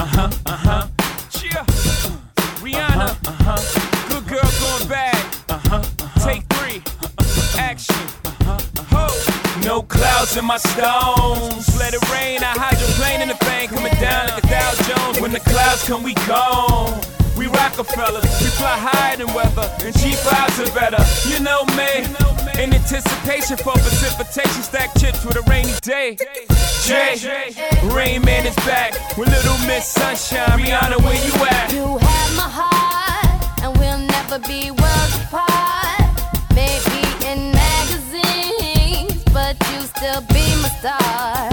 Cheer. Rihanna. Good girl going bad. Take 3. Action. Ho. No clouds in my stones. Let it rain. I hydroplane in the bank. Coming down like a Dow Jones. When the clouds come, we gone. We Rockefellers, we fly higher than weather, and cheap vibes are better. You know me, in anticipation for precipitation, stack chips with a rainy day. Jay, Rain Man is back with Little Miss Sunshine. Rihanna, where you at? You have my heart, and we'll never be worlds apart. Maybe in magazines, but you still be my star.